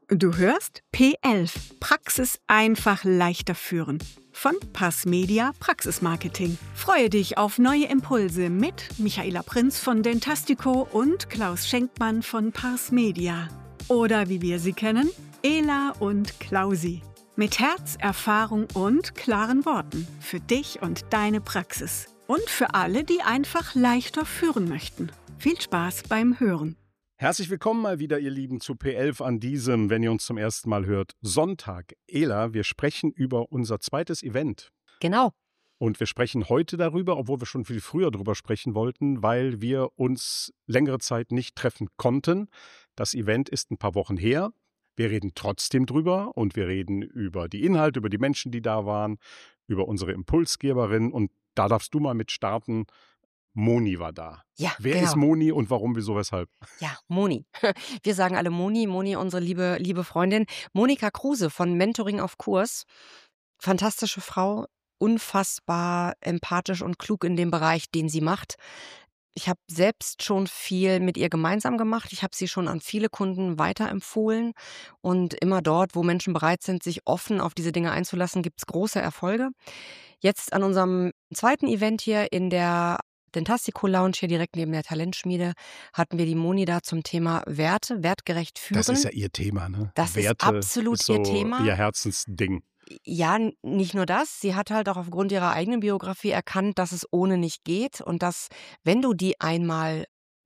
Du hörst P11, Praxis einfach leichter führen. Von Passmedia Praxismarketing. Freue dich auf neue Impulse mit Michaela Prinz von Dentastico und Klaus Schenkmann von Passmedia. Oder wie wir sie kennen, Ela und Klausi. Mit Herz, Erfahrung und klaren Worten. Für dich und deine Praxis. Und für alle, die einfach leichter führen möchten. Viel Spaß beim Hören. Herzlich willkommen mal wieder, ihr Lieben, zu P11 an diesem, wenn ihr uns zum ersten Mal hört, Sonntag. Ela, wir sprechen über unser zweites Event. Genau. Und wir sprechen heute darüber, obwohl wir schon viel früher darüber sprechen wollten, weil wir uns längere Zeit nicht treffen konnten. Das Event ist ein paar Wochen her. Wir reden trotzdem drüber und wir reden über die Inhalte, über die Menschen, die da waren, über unsere Impulsgeberin. Und da darfst du mal mit starten. Moni war da. Ja, Wer genau. ist Moni und warum, wieso, weshalb? Ja, Moni. Wir sagen alle Moni. Moni, unsere liebe Freundin. Monika Kruse von Mentoring auf Kurs. Fantastische Frau, unfassbar empathisch und klug in dem Bereich, den sie macht. Ich habe selbst schon viel mit ihr gemeinsam gemacht. Ich habe sie schon an viele Kunden weiterempfohlen. Und immer dort, wo Menschen bereit sind, sich offen auf diese Dinge einzulassen, gibt es große Erfolge. Jetzt an unserem zweiten Event hier in der Dentastico Lounge hier direkt neben der Talentschmiede hatten wir die Moni da zum Thema Werte, wertgerecht führen. Das ist ja ihr Thema, ne? Das Werte ist absolut ist so ihr Thema. Ihr Herzensding. Ja, nicht nur das. Sie hat halt auch aufgrund ihrer eigenen Biografie erkannt, dass es ohne nicht geht und dass, wenn du die einmal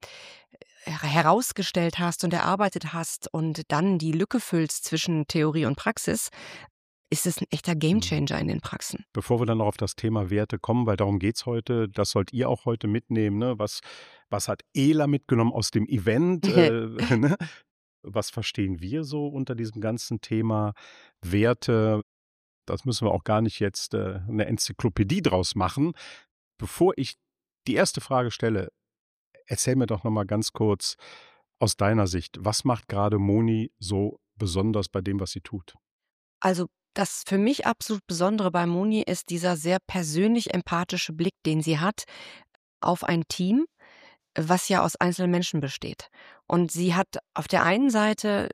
herausgestellt hast und erarbeitet hast und dann die Lücke füllst zwischen Theorie und Praxis, ist es ein echter Gamechanger in den Praxen. Bevor wir dann noch auf das Thema Werte kommen, weil darum geht es heute, das sollt ihr auch heute mitnehmen. Ne? Was hat Ela mitgenommen aus dem Event? Ne? Was verstehen wir so unter diesem ganzen Thema Werte? Das müssen wir auch gar nicht jetzt eine Enzyklopädie draus machen. Bevor ich die erste Frage stelle, erzähl mir doch noch mal ganz kurz aus deiner Sicht, was macht gerade Moni so besonders bei dem, was sie tut? Also das für mich absolut Besondere bei Moni ist dieser sehr persönlich empathische Blick, den sie hat auf ein Team, was ja aus einzelnen Menschen besteht. Und sie hat auf der einen Seite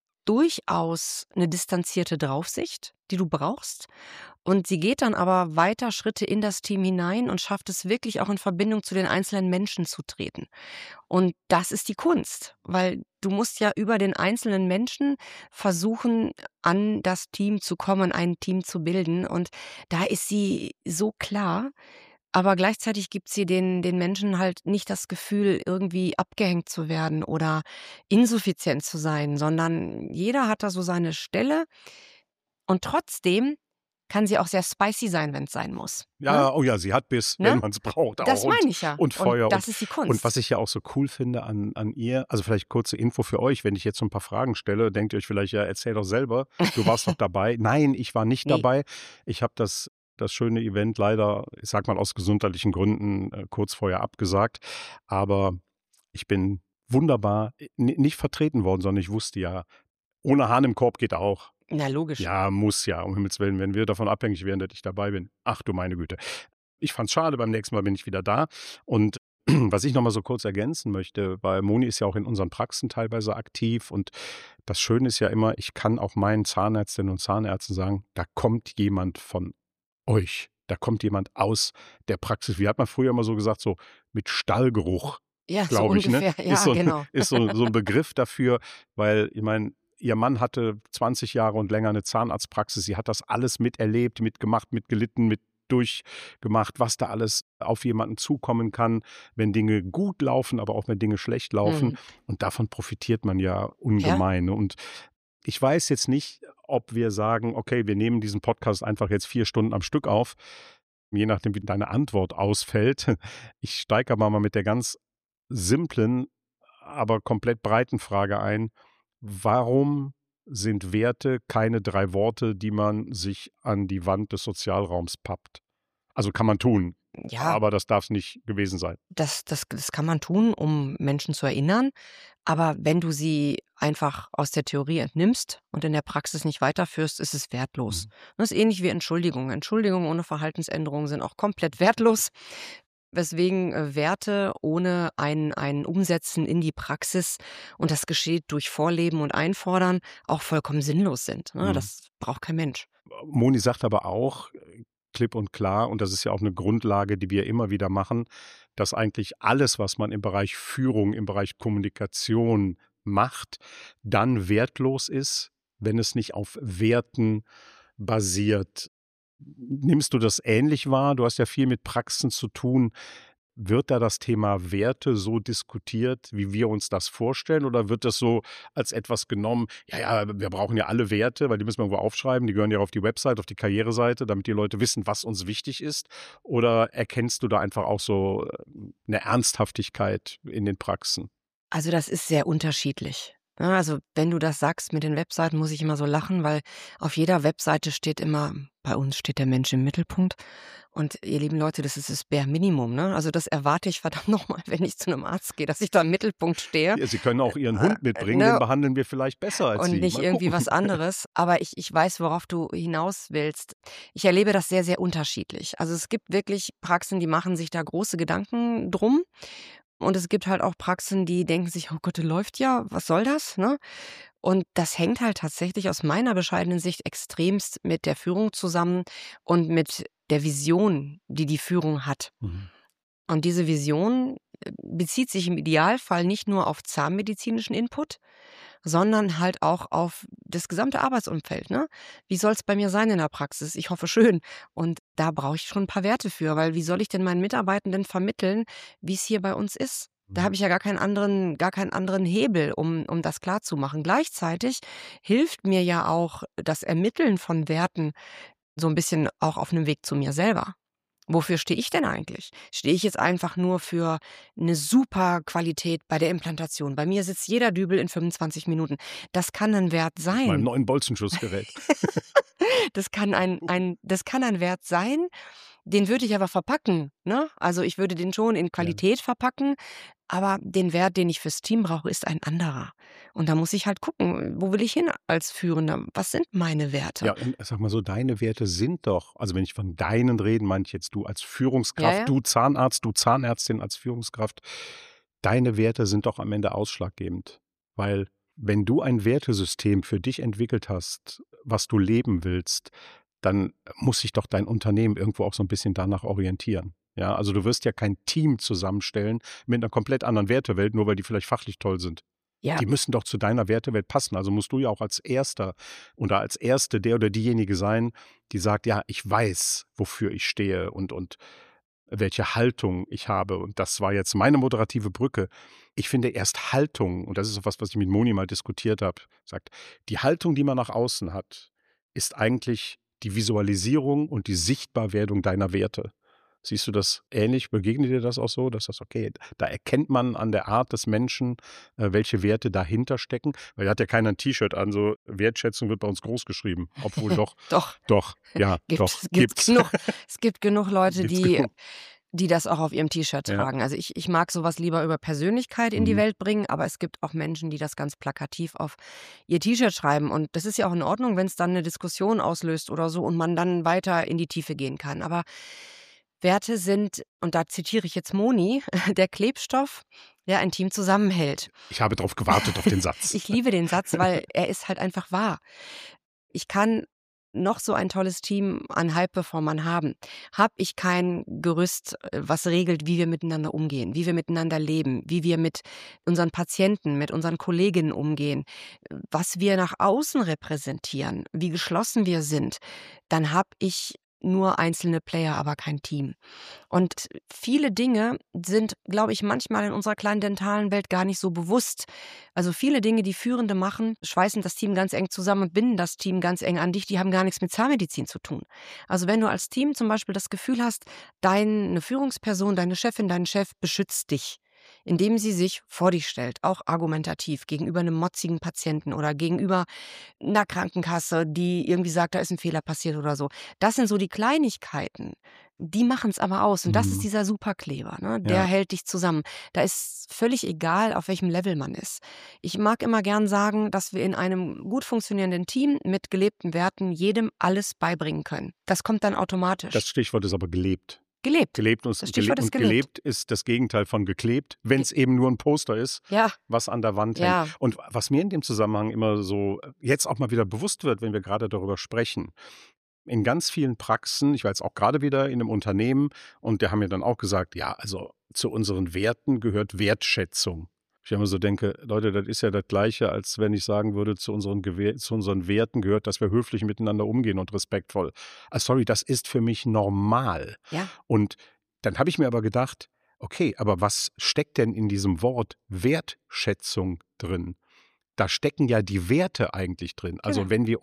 durchaus eine distanzierte Draufsicht, die du brauchst. Und sie geht dann aber weiter Schritte in das Team hinein und schafft es wirklich auch in Verbindung zu den einzelnen Menschen zu treten. Und das ist die Kunst, weil du musst ja über den einzelnen Menschen versuchen, an das Team zu kommen, ein Team zu bilden. Und da ist sie so klar. Aber gleichzeitig gibt sie den Menschen halt nicht das Gefühl, irgendwie abgehängt zu werden oder insuffizient zu sein, sondern jeder hat da so seine Stelle. Und trotzdem kann sie auch sehr spicy sein, wenn es sein muss. Ja, Ne? oh ja, sie hat Biss, Ne? wenn man es braucht. Das auch. meine ich ja. Und Feuer. Und das ist die Kunst. Und was ich ja auch so cool finde an ihr, also vielleicht kurze Info für euch, wenn ich jetzt so ein paar Fragen stelle, denkt ihr euch vielleicht, ja, erzähl doch selber, du warst doch dabei. Nein, ich war nicht Nee. dabei. Ich habe das schöne Event leider, ich sag mal aus gesundheitlichen Gründen, kurz vorher abgesagt. Aber ich bin wunderbar nicht vertreten worden, sondern ich wusste ja, ohne Hahn im Korb geht auch. Na, logisch. Ja, muss ja, um Himmels Willen, wenn wir davon abhängig wären, dass ich dabei bin. Ach du meine Güte. Ich fand's schade, beim nächsten Mal bin ich wieder da. Und was ich noch mal so kurz ergänzen möchte, weil Moni ist ja auch in unseren Praxen teilweise aktiv und das Schöne ist ja immer, ich kann auch meinen Zahnärztinnen und Zahnärzten sagen, da kommt jemand von euch, da kommt jemand aus der Praxis. Wie hat man früher immer so gesagt, so mit Stallgeruch, Ja, so glaube ich. ungefähr. Ne? Ja, genau. Ist so ein Begriff dafür, weil ich meine, ihr Mann hatte 20 Jahre und länger eine Zahnarztpraxis. Sie hat das alles miterlebt, mitgemacht, mitgelitten, mit durchgemacht, was da alles auf jemanden zukommen kann, wenn Dinge gut laufen, aber auch wenn Dinge schlecht laufen. Mhm. Und davon profitiert man ja ungemein. Ja. Und ich weiß jetzt nicht, ob wir sagen, okay, wir nehmen diesen Podcast einfach jetzt 4 Stunden am Stück auf, je nachdem, wie deine Antwort ausfällt. Ich steige aber mal mit der ganz simplen, aber komplett breiten Frage ein. Warum sind Werte keine 3 Worte, die man sich an die Wand des Sozialraums pappt? Also kann man tun, Ja, aber das darf es nicht gewesen sein. das kann man tun, um Menschen zu erinnern. Aber wenn du sie einfach aus der Theorie entnimmst und in der Praxis nicht weiterführst, ist es wertlos. Das ist ähnlich wie Entschuldigungen. Entschuldigungen ohne Verhaltensänderungen sind auch komplett wertlos. weswegen Werte ohne ein Umsetzen in die Praxis, und das geschieht durch Vorleben und Einfordern, auch vollkommen sinnlos sind. Ne? Mhm. Das braucht kein Mensch. Moni sagt aber auch klipp und klar, und das ist ja auch eine Grundlage, die wir immer wieder machen, dass eigentlich alles, was man im Bereich Führung, im Bereich Kommunikation macht, dann wertlos ist, wenn es nicht auf Werten basiert. Nimmst du das ähnlich wahr? Du hast ja viel mit Praxen zu tun. Wird da das Thema Werte so diskutiert, wie wir uns das vorstellen? Oder wird das so als etwas genommen, ja, wir brauchen ja alle Werte, weil die müssen wir irgendwo aufschreiben, die gehören ja auf die Website, auf die Karriereseite, damit die Leute wissen, was uns wichtig ist? Oder erkennst du da einfach auch so eine Ernsthaftigkeit in den Praxen? Also das ist sehr unterschiedlich. Ja, also wenn du das sagst mit den Webseiten, muss ich immer so lachen, weil auf jeder Webseite steht immer, bei uns steht der Mensch im Mittelpunkt. Und ihr lieben Leute, das ist das Bare Minimum. Ne? Also das erwarte ich verdammt nochmal, wenn ich zu einem Arzt gehe, dass ich da im Mittelpunkt stehe. Ja, Sie können auch Ihren Hund mitbringen, Ne? den behandeln wir vielleicht besser als Und Sie. nicht Mal irgendwie gucken. was anderes. Aber ich weiß, worauf du hinaus willst. Ich erlebe das sehr, sehr unterschiedlich. Also es gibt wirklich Praxen, die machen sich da große Gedanken drum. Und es gibt halt auch Praxen, die denken sich, oh Gott, das läuft ja, was soll das? Ne? Und das hängt halt tatsächlich aus meiner bescheidenen Sicht extremst mit der Führung zusammen und mit der Vision, die die Führung hat. Mhm. Und diese Vision bezieht sich im Idealfall nicht nur auf zahnmedizinischen Input, sondern halt auch auf das gesamte Arbeitsumfeld. Ne? Wie soll es bei mir sein in der Praxis? Ich hoffe schön. Und da brauche ich schon ein paar Werte für, weil wie soll ich denn meinen Mitarbeitenden vermitteln, wie es hier bei uns ist? Da habe ich ja gar keinen anderen Hebel, um das klarzumachen. Gleichzeitig hilft mir ja auch das Ermitteln von Werten so ein bisschen auch auf einem Weg zu mir selber. Wofür stehe ich denn eigentlich? Stehe ich jetzt einfach nur für eine super Qualität bei der Implantation? Bei mir sitzt jeder Dübel in 25 Minuten. Das kann ein Wert Mit meinem sein. neuen Bolzenschussgerät. Das kann ein Wert sein, den würde ich aber verpacken. Ne? Also ich würde den schon in Qualität verpacken, aber den Wert, den ich fürs Team brauche, ist ein anderer. Und da muss ich halt gucken, wo will ich hin als Führender? Was sind meine Werte? Ja, und sag mal so, deine Werte sind doch, also wenn ich von deinen rede, meine ich jetzt du als Führungskraft, Ja. du Zahnarzt, du Zahnärztin als Führungskraft, deine Werte sind doch am Ende ausschlaggebend. Weil wenn du ein Wertesystem für dich entwickelt hast, was du leben willst, dann muss sich doch dein Unternehmen irgendwo auch so ein bisschen danach orientieren. Ja, also du wirst ja kein Team zusammenstellen mit einer komplett anderen Wertewelt, nur weil die vielleicht fachlich toll sind. Ja, Die müssen doch zu deiner Wertewelt passen. Also musst du ja auch als Erster oder als Erste der oder diejenige sein, die sagt, ja, ich weiß, wofür ich stehe und welche Haltung ich habe. Und das war jetzt meine moderative Brücke. Ich finde erst Haltung, und das ist auch was ich mit Moni mal diskutiert habe, sagt, die Haltung, die man nach außen hat, ist eigentlich die Visualisierung und die Sichtbarwerdung deiner Werte. Siehst du das ähnlich? Begegnet dir das auch so, dass das okay, da erkennt man an der Art des Menschen, welche Werte dahinter stecken? Weil da hat ja keiner ein T-Shirt an, so Wertschätzung wird bei uns groß geschrieben. Obwohl doch, doch. ja, doch, Gibt's genug. Es gibt genug Leute, Gibt's genug. die das auch auf ihrem T-Shirt Ja. tragen. Also ich mag sowas lieber über Persönlichkeit in die Mhm. Welt bringen, aber es gibt auch Menschen, die das ganz plakativ auf ihr T-Shirt schreiben. Und das ist ja auch in Ordnung, wenn es dann eine Diskussion auslöst oder so und man dann weiter in die Tiefe gehen kann. Aber Werte sind, und da zitiere ich jetzt Moni, der Klebstoff, der ein Team zusammenhält. Ich habe darauf gewartet, auf den Satz. Ich liebe den Satz, weil er ist halt einfach wahr. Ich kann noch so ein tolles Team an High-Performern haben. Habe ich kein Gerüst, was regelt, wie wir miteinander umgehen, wie wir miteinander leben, wie wir mit unseren Patienten, mit unseren Kolleginnen umgehen, was wir nach außen repräsentieren, wie geschlossen wir sind, dann habe ich nur einzelne Player, aber kein Team. Und viele Dinge sind, glaube ich, manchmal in unserer kleinen dentalen Welt gar nicht so bewusst. Also viele Dinge, die Führende machen, schweißen das Team ganz eng zusammen und binden das Team ganz eng an dich, die haben gar nichts mit Zahnmedizin zu tun. Also wenn du als Team zum Beispiel das Gefühl hast, deine Führungsperson, deine Chefin, dein Chef beschützt dich, indem sie sich vor dich stellt, auch argumentativ, gegenüber einem motzigen Patienten oder gegenüber einer Krankenkasse, die irgendwie sagt, da ist ein Fehler passiert oder so. Das sind so die Kleinigkeiten, die machen es aber aus. Und das ist dieser Superkleber, ne? Der Ja. hält dich zusammen. Da ist völlig egal, auf welchem Level man ist. Ich mag immer gern sagen, dass wir in einem gut funktionierenden Team mit gelebten Werten jedem alles beibringen können. Das kommt dann automatisch. Das Stichwort ist aber gelebt. Gelebt. Gelebt Das Stichwort ist gelebt. gelebt ist das Gegenteil von geklebt, wenn es eben nur ein Poster ist, Ja, was an der Wand hängt. ja. Und was mir in dem Zusammenhang immer so jetzt auch mal wieder bewusst wird, wenn wir gerade darüber sprechen, in ganz vielen Praxen, ich war jetzt auch gerade wieder in einem Unternehmen und die haben mir dann auch gesagt, ja, also zu unseren Werten gehört Wertschätzung. Ich immer so denke, Leute, das ist ja das Gleiche, als wenn ich sagen würde, zu unseren Werten gehört, dass wir höflich miteinander umgehen und respektvoll. Sorry, das ist für mich normal. Ja. Und dann habe ich mir aber gedacht, okay, aber was steckt denn in diesem Wort Wertschätzung drin? Da stecken ja die Werte eigentlich drin. Also Genau. wenn wir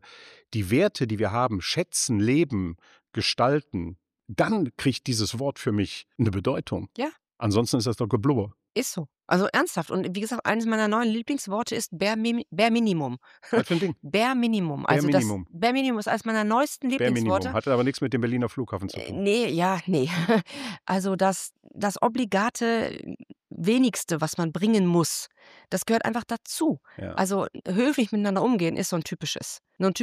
die Werte, die wir haben, schätzen, leben, gestalten, dann kriegt dieses Wort für mich eine Bedeutung. Ja. Ansonsten ist das doch Geblubber. Ist so. Also ernsthaft. Und wie gesagt, eines meiner neuen Lieblingsworte ist Bare Minimum. Was für ein Ding? Bare Minimum. Bare Also Minimum. das Bare Minimum ist eines meiner neuesten Bare Lieblingsworte. Minimum. Hatte aber nichts mit dem Berliner Flughafen zu tun. Nee. Also das obligate Wenigste, was man bringen muss, das gehört einfach dazu. Ja. Also höflich miteinander umgehen ist so ein typisches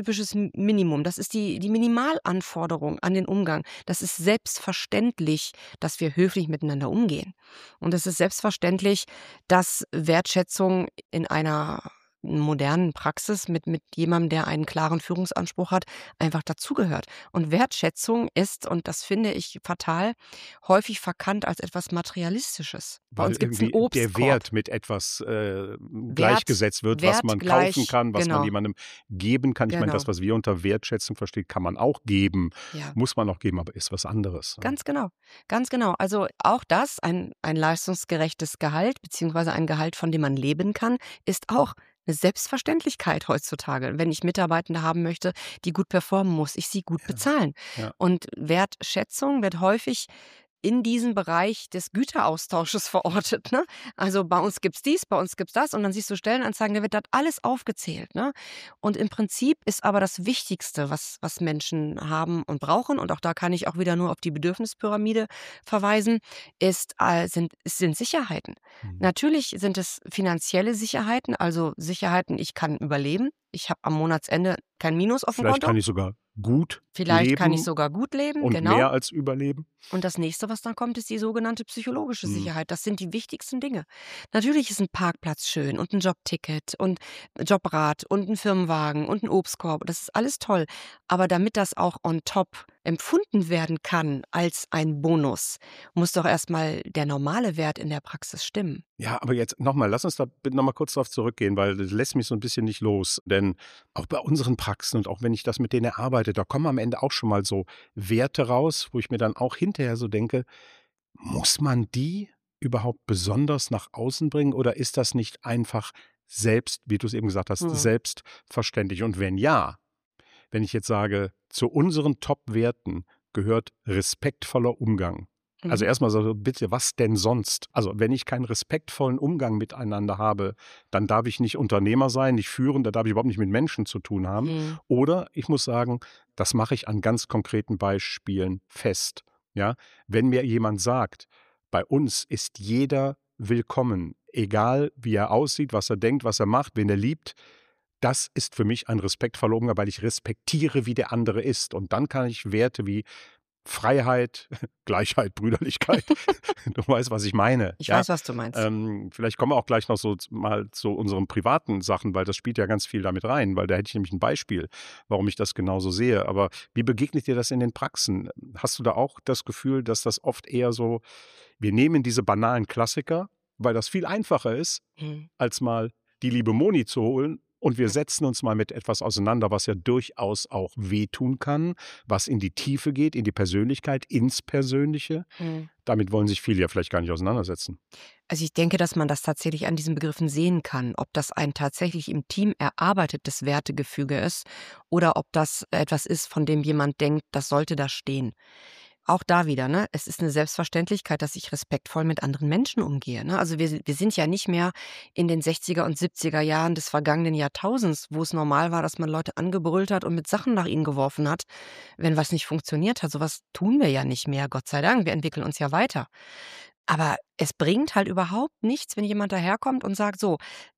Minimum. Das ist die Minimalanforderung an den Umgang. Das ist selbstverständlich, dass wir höflich miteinander umgehen. Und es ist selbstverständlich, dass Wertschätzung in einer modernen Praxis mit jemandem, der einen klaren Führungsanspruch hat, einfach dazugehört. Und Wertschätzung ist, und das finde ich fatal, häufig verkannt als etwas Materialistisches. Bei Weil uns gibt es irgendwie einen Obstkorb. der Wert mit etwas gleichgesetzt wird, was man wertgleich, kaufen kann, was genau. man jemandem geben kann. Ich meine, Genau. das, was wir unter Wertschätzung verstehen, kann man auch geben, Ja. muss man auch geben, aber ist was anderes. Ganz genau, ganz genau. Also auch das, ein leistungsgerechtes Gehalt, beziehungsweise ein Gehalt, von dem man leben kann, ist auch eine Selbstverständlichkeit heutzutage. Wenn ich Mitarbeitende haben möchte, die gut performen, muss ich sie gut bezahlen. Ja. Und Wertschätzung wird häufig in diesem Bereich des Güteraustausches verortet. Ne? Also bei uns gibt's dies, bei uns gibt's das und dann siehst du Stellenanzeigen, da wird das alles aufgezählt. Ne? Und im Prinzip ist aber das Wichtigste, was Menschen haben und brauchen, und auch da kann ich auch wieder nur auf die Bedürfnispyramide verweisen, sind Sicherheiten. Mhm. Natürlich sind es finanzielle Sicherheiten, also Sicherheiten, ich kann überleben, ich habe am Monatsende kein Minus auf dem Vielleicht Konto. kann ich sogar gut Vielleicht kann ich leben sogar gut leben, und genau. mehr als überleben. Und das nächste, was dann kommt, ist die sogenannte psychologische Mhm. Sicherheit. Das sind die wichtigsten Dinge. Natürlich ist ein Parkplatz schön und ein Jobticket und ein Jobrad und ein Firmenwagen und ein Obstkorb. Das ist alles toll. Aber damit das auch on top empfunden werden kann als ein Bonus, muss doch erstmal der normale Wert in der Praxis stimmen. Ja, aber jetzt nochmal, lass uns da bitte nochmal kurz drauf zurückgehen, weil das lässt mich so ein bisschen nicht los. Denn auch bei unseren Praxen und auch wenn ich das mit denen erarbeite, da kommen am Ende auch schon mal so Werte raus, wo ich mir dann auch hinterher so denke, muss man die überhaupt besonders nach außen bringen oder ist das nicht einfach selbst, wie du es eben gesagt hast, Mhm. selbstverständlich? Und wenn ja, wenn ich jetzt sage, zu unseren Top-Werten gehört respektvoller Umgang. Also Mhm. erstmal so, bitte, was denn sonst? Also wenn ich keinen respektvollen Umgang miteinander habe, dann darf ich nicht Unternehmer sein, nicht führen, da darf ich überhaupt nicht mit Menschen zu tun haben. Mhm. Oder ich muss sagen, das mache ich an ganz konkreten Beispielen fest. Ja? Wenn mir jemand sagt, bei uns ist jeder willkommen, egal wie er aussieht, was er denkt, was er macht, wen er liebt, das ist für mich ein respektvoller Umgang, weil ich respektiere, wie der andere ist. Und dann kann ich Werte wie Freiheit, Gleichheit, Brüderlichkeit, du weißt, was ich meine. Ich ja? weiß, was du meinst. Vielleicht kommen wir auch gleich noch so mal zu unseren privaten Sachen, weil das spielt ja ganz viel damit rein, weil da hätte ich nämlich ein Beispiel, warum ich das genauso sehe. Aber wie begegnet dir das in den Praxen? Hast du da auch das Gefühl, dass das oft eher so, wir nehmen diese banalen Klassiker, weil das viel einfacher ist, Mhm. als mal die liebe Moni zu holen und wir setzen uns mal mit etwas auseinander, was ja durchaus auch wehtun kann, was in die Tiefe geht, in die Persönlichkeit, ins Persönliche. Mhm. Damit wollen sich viele ja vielleicht gar nicht auseinandersetzen. Also ich denke, dass man das tatsächlich an diesen Begriffen sehen kann, ob das ein tatsächlich im Team erarbeitetes Wertegefüge ist oder ob das etwas ist, von dem jemand denkt, das sollte da stehen. Auch da wieder, ne? Es ist eine Selbstverständlichkeit, dass ich respektvoll mit anderen Menschen umgehe. Ne? Also wir sind ja nicht mehr in den 60er und 70er Jahren des vergangenen Jahrtausends, wo es normal war, dass man Leute angebrüllt hat und mit Sachen nach ihnen geworfen hat, wenn was nicht funktioniert hat. Sowas tun wir ja nicht mehr, Gott sei Dank. Wir entwickeln uns ja weiter. Aber es bringt halt überhaupt nichts, wenn jemand daherkommt und sagt, so,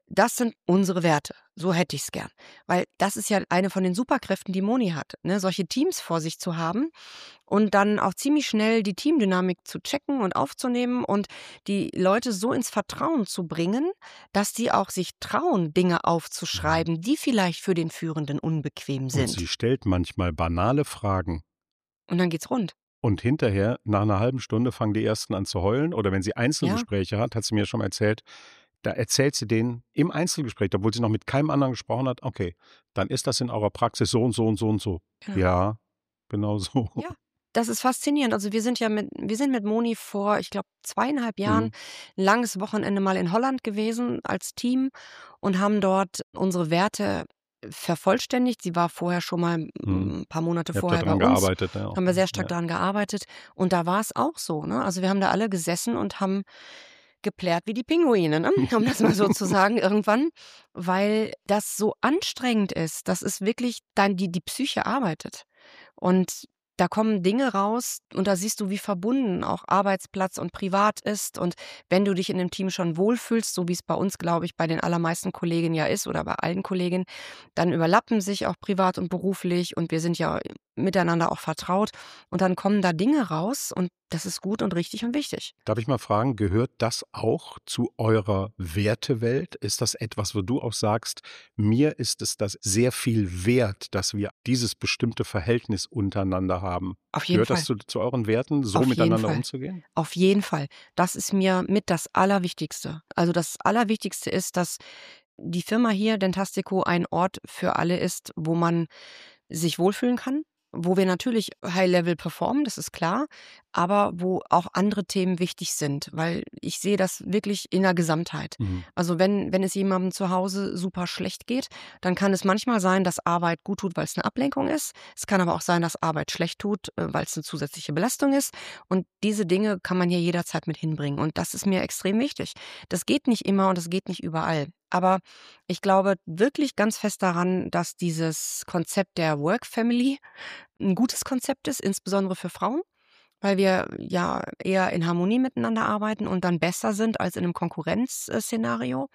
das sind unsere Werte. So hätte ich es gern. Weil das ist ja eine von den Superkräften, die Moni hat, ne? Solche Teams vor sich zu haben und dann auch ziemlich schnell die Teamdynamik zu checken und aufzunehmen und die Leute so ins Vertrauen zu bringen, dass die auch sich trauen, Dinge aufzuschreiben, die vielleicht für den Führenden unbequem Und sind. sie stellt manchmal banale Fragen. Und dann geht's rund. Und hinterher, nach einer halben Stunde, fangen die Ersten an zu heulen. Oder wenn sie Einzelgespräche hat sie mir schon mal erzählt, da erzählt sie denen im Einzelgespräch, obwohl sie noch mit keinem anderen gesprochen hat, okay, dann ist das in eurer Praxis so und so und so und so. Genau. Ja, genau so. Ja, das ist faszinierend. Also wir sind mit Moni vor, ich glaube, 2,5 Jahren Mhm. ein langes Wochenende mal in Holland gewesen als Team und haben dort unsere Werte vervollständigt. Sie war vorher schon mal Mhm. ein paar Monate Ihr habt vorher da bei dran uns. gearbeitet. Ja. Haben wir sehr stark Ja. daran gearbeitet. Und da war es auch so, ne? Also wir haben da alle gesessen und haben geplärt wie die Pinguine, ne? Um das mal so zu sagen irgendwann, weil das so anstrengend ist. Das ist wirklich die Psyche arbeitet. Und da kommen Dinge raus und da siehst du, wie verbunden auch Arbeitsplatz und Privat ist. Und wenn du dich in dem Team schon wohlfühlst, so wie es bei uns, glaube ich, bei den allermeisten Kolleginnen ja ist oder bei allen Kolleginnen, dann überlappen sich auch privat und beruflich und wir sind ja miteinander auch vertraut. Und dann kommen da Dinge raus und das ist gut und richtig und wichtig. Darf ich mal fragen, gehört das auch zu eurer Wertewelt? Ist das etwas, wo du auch sagst, mir ist es das sehr viel wert, dass wir dieses bestimmte Verhältnis untereinander haben? Auf jeden Gehört Fall. das zu euren Werten, so Auf jeden miteinander Fall. umzugehen? Auf jeden Fall. Das ist mir mit das Allerwichtigste. Also das Allerwichtigste ist, dass die Firma hier, Dentastico, ein Ort für alle ist, wo man sich wohlfühlen kann, wo wir natürlich High-Level performen, das ist klar, aber wo auch andere Themen wichtig sind, weil ich sehe das wirklich in der Gesamtheit. Mhm. Also wenn es jemandem zu Hause super schlecht geht, dann kann es manchmal sein, dass Arbeit gut tut, weil es eine Ablenkung ist. Es kann aber auch sein, dass Arbeit schlecht tut, weil es eine zusätzliche Belastung ist. Und diese Dinge kann man hier jederzeit mit hinbringen. Und das ist mir extrem wichtig. Das geht nicht immer und das geht nicht überall. Aber ich glaube wirklich ganz fest daran, dass dieses Konzept der Work Family ein gutes Konzept ist, insbesondere für Frauen, weil wir ja eher in Harmonie miteinander arbeiten und dann besser sind als in einem Konkurrenzszenario.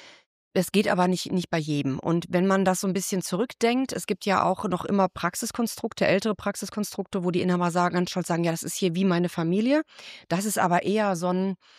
Es geht aber nicht bei jedem. Und wenn man das so ein bisschen zurückdenkt, es gibt ja auch noch immer Praxiskonstrukte, ältere Praxiskonstrukte, wo die Inhaber ganz stolz sagen: „Ja, das ist hier wie meine Familie." Das ist aber eher so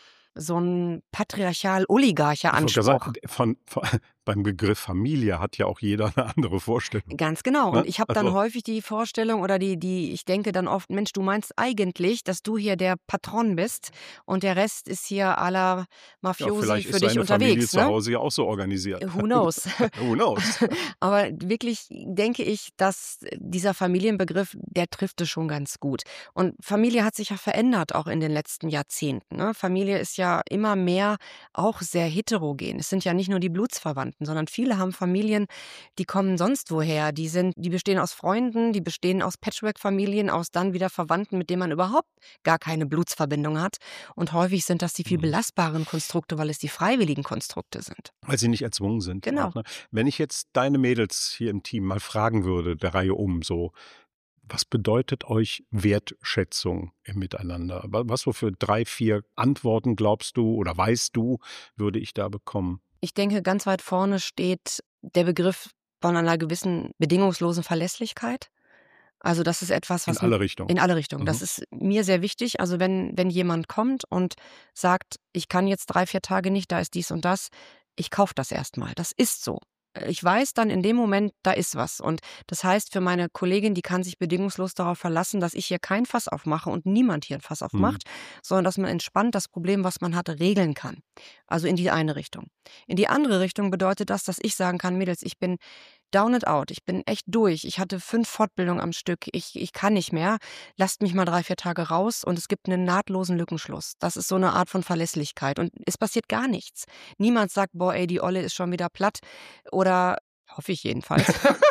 ein patriarchal-oligarcher Ich wollte gerade Anspruch. sagen, beim Begriff Familie hat ja auch jeder eine andere Vorstellung. Ganz genau. Ne? Und ich habe dann Also, häufig die Vorstellung oder ich denke dann oft: „Mensch, du meinst eigentlich, dass du hier der Patron bist und der Rest ist hier à la ja, Mafiosi vielleicht für ist dich seine Familie unterwegs", zu ne? Hause ja auch so organisiert. Who knows? Who knows? Aber wirklich denke ich, dass dieser Familienbegriff, der trifft es schon ganz gut. Und Familie hat sich ja verändert, auch in den letzten Jahrzehnten, ne? Familie ist ja immer mehr auch sehr heterogen. Es sind ja nicht nur die Blutsverwandten, sondern viele haben Familien, die kommen sonst woher. Die bestehen aus Freunden, die bestehen aus Patchwork-Familien, aus dann wieder Verwandten, mit denen man überhaupt gar keine Blutsverbindung hat. Und häufig sind das die viel Mhm. belastbaren Konstrukte, weil es die freiwilligen Konstrukte sind. Weil sie nicht erzwungen sind. Genau. Auch, ne? Wenn ich jetzt deine Mädels hier im Team mal fragen würde, der Reihe um, so, was bedeutet euch Wertschätzung im Miteinander? Was so für 3, 4 Antworten glaubst du oder weißt du, würde ich da bekommen? Ich denke, ganz weit vorne steht der Begriff von einer gewissen bedingungslosen Verlässlichkeit. Also das ist etwas, In was alle Richtungen. in alle Richtungen. Mhm. Das ist mir sehr wichtig. Also wenn jemand kommt und sagt, ich kann jetzt 3, 4 Tage nicht, da ist dies und das, ich kaufe das erstmal. Das ist so. Ich weiß dann in dem Moment, da ist was. Und das heißt für meine Kollegin, die kann sich bedingungslos darauf verlassen, dass ich hier kein Fass aufmache und niemand hier ein Fass aufmacht, sondern dass man entspannt das Problem, was man hat, regeln kann. Also in die eine Richtung. In die andere Richtung bedeutet das, dass ich sagen kann, Mädels, ich bin down and out. Ich bin echt durch. Ich hatte 5 Fortbildungen am Stück. Ich kann nicht mehr. Lasst mich mal 3, 4 Tage raus und es gibt einen nahtlosen Lückenschluss. Das ist so eine Art von Verlässlichkeit. Und es passiert gar nichts. Niemand sagt, boah, ey, die Olle ist schon wieder platt. Oder, hoffe ich jedenfalls.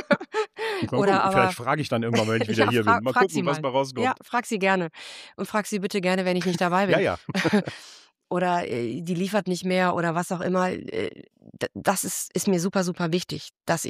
Mal gucken, Oder aber, vielleicht frage ich dann irgendwann, wenn ich wieder ja, hier bin. Mal frag sie gucken, was mal. mal rauskommt. Ja, frag sie gerne. Und frag sie bitte gerne, wenn ich nicht dabei bin. Ja. Oder die liefert nicht mehr oder was auch immer. Das ist mir super, super wichtig, dass ich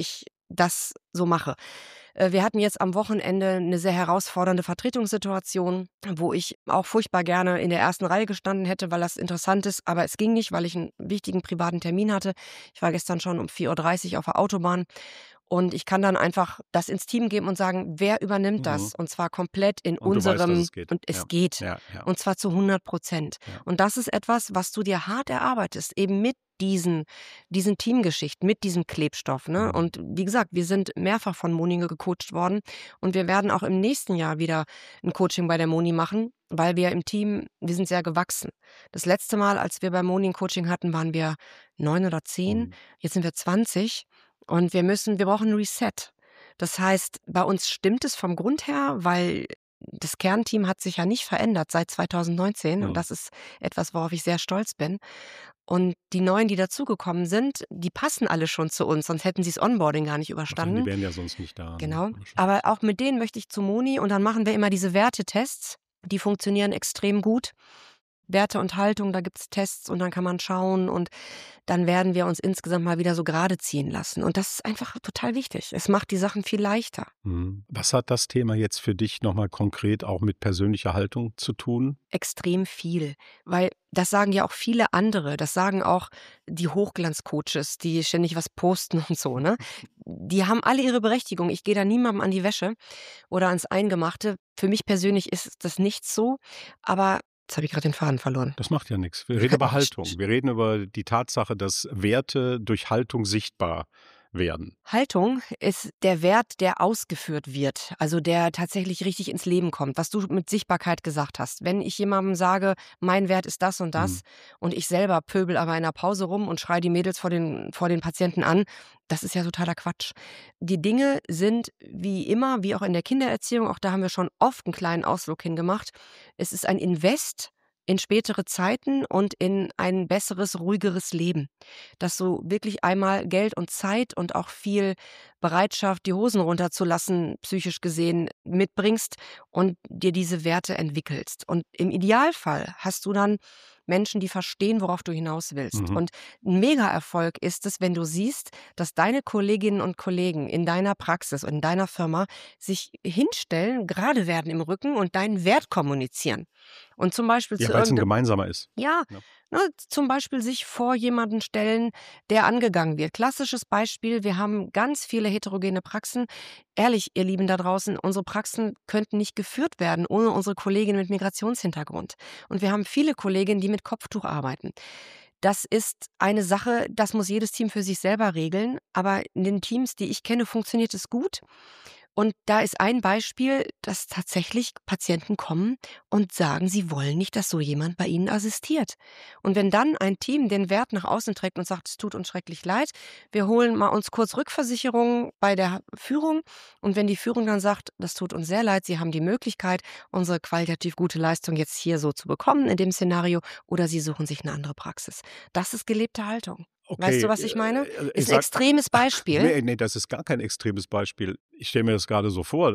das so mache. Wir hatten jetzt am Wochenende eine sehr herausfordernde Vertretungssituation, wo ich auch furchtbar gerne in der ersten Reihe gestanden hätte, weil das interessant ist, aber es ging nicht, weil ich einen wichtigen privaten Termin hatte. Ich war gestern schon um 4:30 Uhr auf der Autobahn und ich kann dann einfach das ins Team geben und sagen, wer übernimmt das? Und zwar komplett in Und du weißt, dass unserem, es geht. und es Ja. geht. Ja, ja. Und zwar zu 100%. Ja. Und das ist etwas, was du dir hart erarbeitest, eben mit diesen Teamgeschichten, mit diesem Klebstoff. Ne? Und wie gesagt, wir sind mehrfach von Moni gecoacht worden und wir werden auch im nächsten Jahr wieder ein Coaching bei der Moni machen, weil wir im Team, wir sind sehr gewachsen. Das letzte Mal, als wir bei Moni ein Coaching hatten, waren wir 9 oder 10, jetzt sind wir 20 und wir brauchen ein Reset. Das heißt, bei uns stimmt es vom Grund her, weil das Kernteam hat sich ja nicht verändert seit 2019 und das ist etwas, worauf ich sehr stolz bin. Und die Neuen, die dazugekommen sind, die passen alle schon zu uns, sonst hätten sie das Onboarding gar nicht Die überstanden. wären ja sonst nicht da. Genau. Ne? Aber auch mit denen möchte ich zu Moni und dann machen wir immer diese Wertetests. Die funktionieren extrem gut. Werte und Haltung, da gibt es Tests und dann kann man schauen und dann werden wir uns insgesamt mal wieder so gerade ziehen lassen. Und das ist einfach total wichtig. Es macht die Sachen viel leichter. Was hat das Thema jetzt für dich nochmal konkret auch mit persönlicher Haltung zu tun? Extrem viel, weil das sagen ja auch viele andere, das sagen auch die Hochglanzcoaches, die ständig was posten und so, ne? Die haben alle ihre Berechtigung. Ich gehe da niemandem an die Wäsche oder ans Eingemachte. Für mich persönlich ist das nicht so, aber jetzt habe ich gerade den Faden verloren. Das macht ja nichts. Wir reden über Haltung. Wir reden über die Tatsache, dass Werte durch Haltung sichtbar werden. Haltung ist der Wert, der ausgeführt wird, also der tatsächlich richtig ins Leben kommt, was du mit Sichtbarkeit gesagt hast. Wenn ich jemandem sage, mein Wert ist das und das und ich selber pöbel aber in der Pause rum und schreie die Mädels vor den Patienten an, das ist ja totaler Quatsch. Die Dinge sind wie immer, wie auch in der Kindererziehung, auch da haben wir schon oft einen kleinen Ausflug hingemacht. Es ist ein Invest in spätere Zeiten und in ein besseres, ruhigeres Leben. Dass du wirklich einmal Geld und Zeit und auch viel Bereitschaft, die Hosen runterzulassen, psychisch gesehen, mitbringst und dir diese Werte entwickelst. Und im Idealfall hast du dann Menschen, die verstehen, worauf du hinaus willst. Und ein Mega-Erfolg ist es, wenn du siehst, dass deine Kolleginnen und Kollegen in deiner Praxis und in deiner Firma sich hinstellen, gerade werden im Rücken und deinen Wert kommunizieren. Und zum Beispiel Ja, weil es ein gemeinsamer ist. Ja, ne, zum Beispiel sich vor jemanden stellen, der angegangen wird. Klassisches Beispiel, wir haben ganz viele heterogene Praxen. Ehrlich, ihr Lieben da draußen, unsere Praxen könnten nicht geführt werden ohne unsere Kolleginnen mit Migrationshintergrund. Und wir haben viele Kolleginnen, die mit Kopftuch arbeiten. Das ist eine Sache, das muss jedes Team für sich selber regeln. Aber in den Teams, die ich kenne, funktioniert es gut. Und da ist ein Beispiel, dass tatsächlich Patienten kommen und sagen, sie wollen nicht, dass so jemand bei ihnen assistiert. Und wenn dann ein Team den Wert nach außen trägt und sagt, es tut uns schrecklich leid, wir holen mal uns kurz Rückversicherung bei der Führung. Und wenn die Führung dann sagt, das tut uns sehr leid, Sie haben die Möglichkeit, unsere qualitativ gute Leistung jetzt hier so zu bekommen in dem Szenario, oder Sie suchen sich eine andere Praxis. Das ist gelebte Haltung. Okay, Weißt du, was ich meine? ich Ist ein extremes Beispiel. Nee, das ist gar kein extremes Beispiel. Ich stelle mir das gerade so vor,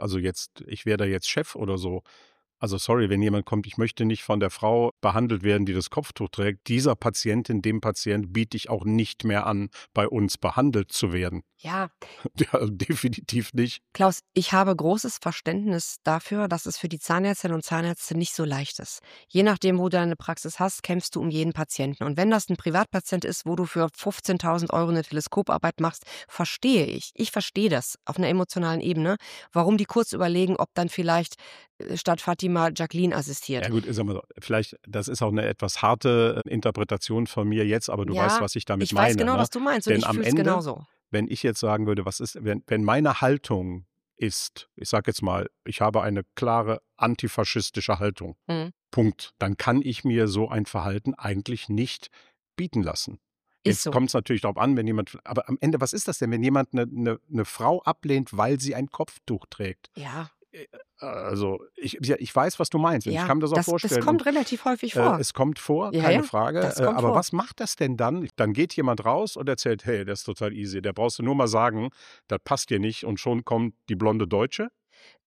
ich wäre da jetzt Chef oder so. Also sorry, wenn jemand kommt, ich möchte nicht von der Frau behandelt werden, die das Kopftuch trägt. Dieser Patientin, dem Patient biete ich auch nicht mehr an, bei uns behandelt zu werden. Ja. Ja, definitiv nicht. Klaus, ich habe großes Verständnis dafür, dass es für die Zahnärztinnen und Zahnärzte nicht so leicht ist. Je nachdem, wo du deine Praxis hast, kämpfst du um jeden Patienten. Und wenn das ein Privatpatient ist, wo du für 15.000 € eine Teleskoparbeit machst, verstehe ich. Ich verstehe das auf einer emotionalen Ebene, warum die kurz überlegen, ob dann vielleicht statt Fatima Jacqueline assistiert. Ja gut, sag mal so, vielleicht, das ist auch eine etwas harte Interpretation von mir jetzt, aber du weißt, was ich damit meine. Ich weiß genau, was du meinst und Denn ich am fühle es Ende, genauso. wenn ich jetzt sagen würde, wenn meine Haltung ist, ich sage jetzt mal, ich habe eine klare antifaschistische Haltung, Punkt, dann kann ich mir so ein Verhalten eigentlich nicht bieten lassen. Jetzt kommt es natürlich darauf an, aber am Ende, was ist das denn, wenn jemand eine Frau ablehnt, weil sie ein Kopftuch trägt? Ja. Also ich weiß, was du meinst. Ich kann mir das auch vorstellen. Das kommt relativ häufig vor. Es kommt vor, keine Frage. Aber vor. was macht das denn dann? Dann geht jemand raus und erzählt, hey, das ist total easy. Der brauchst du nur mal sagen, das passt dir nicht und schon kommt die blonde Deutsche.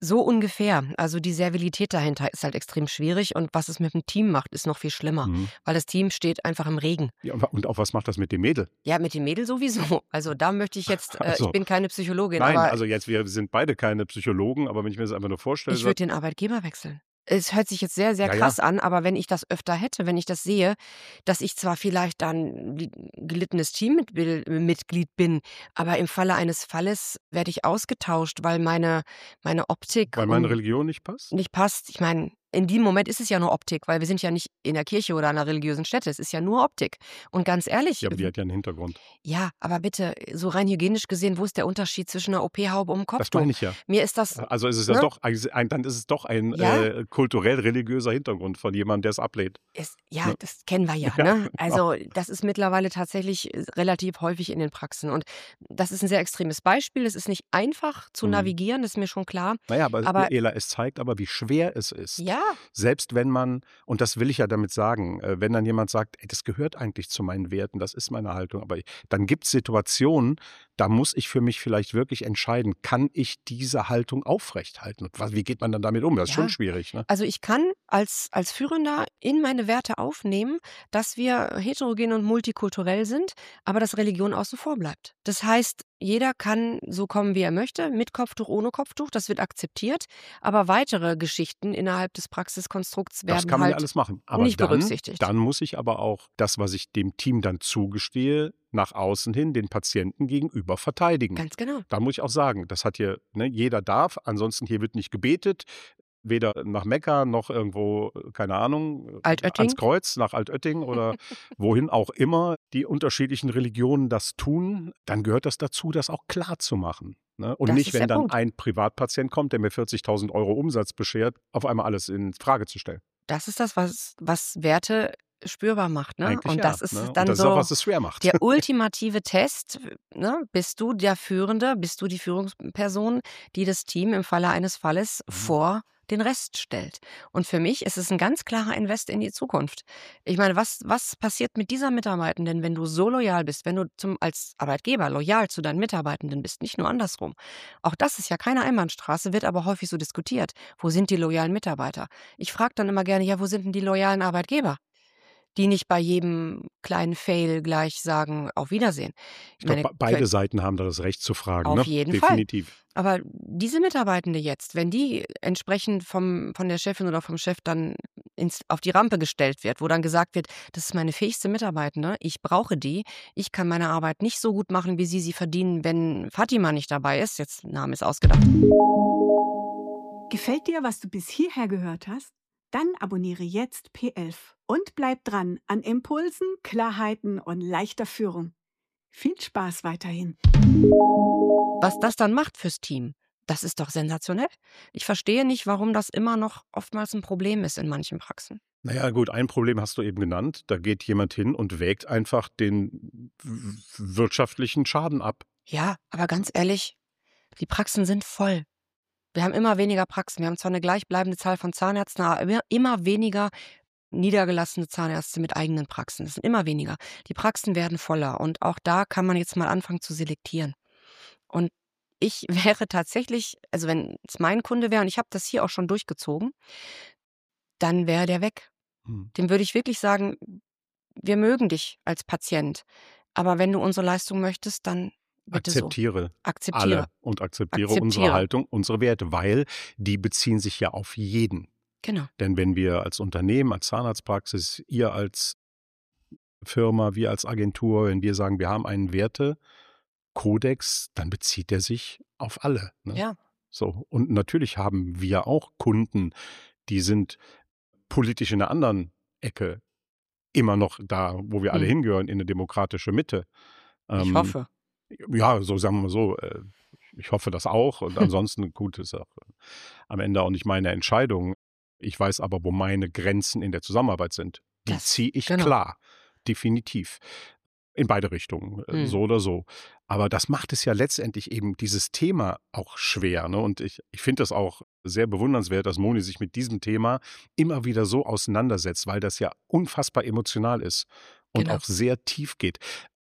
So ungefähr. Also die Servilität dahinter ist halt extrem schwierig und was es mit dem Team macht, ist noch viel schlimmer, weil das Team steht einfach im Regen. Ja, und auch was macht das mit dem Mädel? Ja, mit dem Mädel sowieso. Also da möchte ich jetzt, Also, ich bin keine Psychologin, nein, aber also jetzt, wir sind beide keine Psychologen, aber wenn ich mir das einfach nur vorstelle, ich würde den Arbeitgeber wechseln. Es hört sich jetzt sehr, sehr Ja, krass an, aber wenn ich das öfter hätte, wenn ich das sehe, dass ich zwar vielleicht dann gelittenes Teammitglied bin, aber im Falle eines Falles werde ich ausgetauscht, weil meine Optik weil meine Religion nicht passt? nicht passt. Ich meine, in dem Moment ist es ja nur Optik, weil wir sind ja nicht in der Kirche oder einer religiösen Stätte. Es ist ja nur Optik. Und ganz ehrlich, Ja, aber die hat ja einen Hintergrund. ja, aber bitte, so rein hygienisch gesehen, wo ist der Unterschied zwischen einer OP-Haube und einem Das Kopftuch? meine ich ja. Mir ist das, Also ist es ja ne? doch, dann ist es doch ein Ja. kulturell-religiöser Hintergrund von jemandem, der es ablehnt. Ja, Ne? das kennen wir ja, Ja, ne? genau. Also das ist mittlerweile tatsächlich relativ häufig in den Praxen. Und das ist ein sehr extremes Beispiel. Es ist nicht einfach zu navigieren, das ist mir schon klar. Naja, aber Aber Ela, es zeigt aber, wie schwer es ist. ja, Selbst wenn man, und das will ich ja damit sagen, wenn dann jemand sagt, ey, das gehört eigentlich zu meinen Werten, das ist meine Haltung, aber dann gibt es Situationen, da muss ich für mich vielleicht wirklich entscheiden, kann ich diese Haltung aufrechthalten? Und wie geht man dann damit um? Das ist schon ja. schwierig, ne? Also ich kann als Führender in meine Werte aufnehmen, dass wir heterogen und multikulturell sind, aber dass Religion außen vor bleibt. Das heißt, jeder kann so kommen, wie er möchte, mit Kopftuch, ohne Kopftuch, das wird akzeptiert, aber weitere Geschichten innerhalb des Praxiskonstrukts Das werden kann man ja halt alles machen. Aber nicht berücksichtigt. dann muss ich aber auch das, was ich dem Team dann zugestehe, nach außen hin den Patienten gegenüber verteidigen. Ganz genau. Da muss ich auch sagen, das hat hier, ne, jeder darf, ansonsten hier wird nicht gebetet, weder nach Mekka noch irgendwo, keine Ahnung, Altötting. ans Kreuz, nach Altötting oder wohin auch immer die unterschiedlichen Religionen das tun, dann gehört das dazu, das auch klar zu machen. Ne? Und Das nicht, ist wenn der dann Punkt. ein Privatpatient kommt, der mir 40.000 € Umsatz beschert, auf einmal alles in Frage zu stellen. Das ist das, was Werte spürbar macht, ne? Eigentlich Und ja. das ist Ne? Und dann das ist auch, so was es schwer macht. der ultimative Test, ne? Bist du der Führende, bist du die Führungsperson, die das Team im Falle eines Falles vor den Rest stellt. Und für mich ist es ein ganz klarer Invest in die Zukunft. Ich meine, was passiert mit dieser Mitarbeitenden, wenn du so loyal bist, wenn du als Arbeitgeber loyal zu deinen Mitarbeitenden bist, nicht nur andersrum. Auch das ist ja keine Einbahnstraße, wird aber häufig so diskutiert. Wo sind die loyalen Mitarbeiter? Ich frage dann immer gerne, ja, wo sind denn die loyalen Arbeitgeber? Die nicht bei jedem kleinen Fail gleich sagen, auf Wiedersehen. Ich glaube, beide Seiten haben da das Recht zu fragen. Auf Ne? jeden Definitiv. Fall. Aber diese Mitarbeitende jetzt, wenn die entsprechend von der Chefin oder vom Chef dann auf die Rampe gestellt wird, wo dann gesagt wird, das ist meine fähigste Mitarbeitende, ich brauche die, ich kann meine Arbeit nicht so gut machen, wie sie verdienen, wenn Fatima nicht dabei ist, jetzt Name ist ausgedacht. Gefällt dir, was du bis hierher gehört hast? Dann abonniere jetzt P11 und bleib dran an Impulsen, Klarheiten und leichter Führung. Viel Spaß weiterhin. Was das dann macht fürs Team, das ist doch sensationell. Ich verstehe nicht, warum das immer noch oftmals ein Problem ist in manchen Praxen. Naja, gut, ein Problem hast du eben genannt. Da geht jemand hin und wägt einfach den wirtschaftlichen Schaden ab. Ja, aber ganz ehrlich, die Praxen sind voll. Wir haben immer weniger Praxen. Wir haben zwar eine gleichbleibende Zahl von Zahnärzten, aber immer weniger niedergelassene Zahnärzte mit eigenen Praxen. Es sind immer weniger. Die Praxen werden voller und auch da kann man jetzt mal anfangen zu selektieren. Und ich wäre tatsächlich, also wenn es mein Kunde wäre und ich habe das hier auch schon durchgezogen, dann wäre der weg. Dem würde ich wirklich sagen, wir mögen dich als Patient, aber wenn du unsere Leistung möchtest, dann bitte Akzeptiere so. Akzeptiere. alle und akzeptiere unsere Haltung, unsere Werte, weil die beziehen sich ja auf jeden. Genau. Denn wenn wir als Unternehmen, als Zahnarztpraxis, ihr als Firma, wir als Agentur, wenn wir sagen, wir haben einen Wertekodex, dann bezieht der sich auf alle. Ne? Ja. So. Und natürlich haben wir auch Kunden, die sind politisch in einer anderen Ecke immer noch da, wo wir alle hingehören, in eine demokratische Mitte. Ich hoffe. Ja, so sagen wir mal so. Ich hoffe das auch. Und ansonsten, gut, ist auch am Ende auch nicht meine Entscheidung. Ich weiß aber, wo meine Grenzen in der Zusammenarbeit sind. Die ziehe ich klar, definitiv. In beide Richtungen, so oder so. Aber das macht es ja letztendlich eben dieses Thema auch schwer. Ne? Und ich finde das auch sehr bewundernswert, dass Moni sich mit diesem Thema immer wieder so auseinandersetzt, weil das ja unfassbar emotional ist und auch sehr tief geht.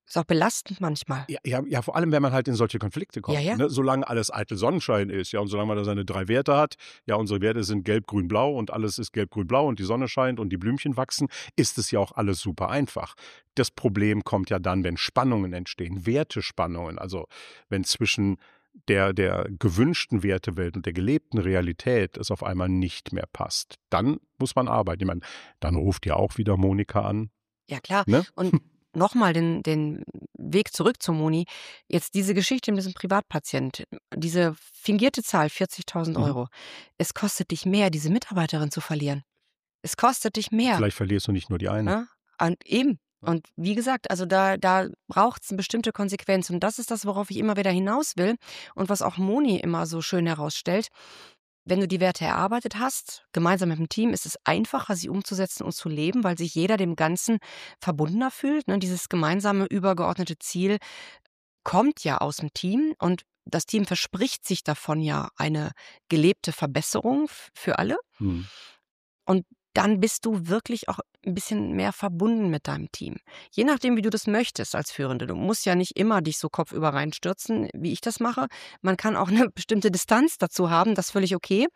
Ist auch belastend manchmal. Ja, vor allem, wenn man halt in solche Konflikte Ja, kommt. ja. Ne? Solange alles eitel Sonnenschein ist, ja, und solange man da seine 3 Werte hat, ja, unsere Werte sind gelb, grün, blau und alles ist gelb, grün, blau und die Sonne scheint und die Blümchen wachsen, ist es ja auch alles super einfach. Das Problem kommt ja dann, wenn Spannungen entstehen, Wertespannungen, also wenn zwischen der gewünschten Wertewelt und der gelebten Realität es auf einmal nicht mehr passt. Dann muss man arbeiten. Ich meine, dann ruft ja auch wieder Monika an. Ja, klar. Ne? Und nochmal den Weg zurück zu Moni. Jetzt diese Geschichte mit diesem Privatpatient, diese fingierte Zahl 40.000 Mhm. Euro. Es kostet dich mehr, diese Mitarbeiterin zu verlieren. Es kostet dich mehr. Vielleicht verlierst du nicht nur die eine. Ne? Und eben. Und wie gesagt, also da braucht es eine bestimmte Konsequenz. Und das ist das, worauf ich immer wieder hinaus will und was auch Moni immer so schön herausstellt. Wenn du die Werte erarbeitet hast, gemeinsam mit dem Team, ist es einfacher, sie umzusetzen und zu leben, weil sich jeder dem Ganzen verbundener fühlt. Ne? Dieses gemeinsame, übergeordnete Ziel kommt ja aus dem Team und das Team verspricht sich davon ja eine gelebte Verbesserung für alle. Hm. Und dann bist du wirklich auch ein bisschen mehr verbunden mit deinem Team. Je nachdem, wie du das möchtest als Führende. Du musst ja nicht immer dich so kopfüber reinstürzen, wie ich das mache. Man kann auch eine bestimmte Distanz dazu haben, das ist völlig okay.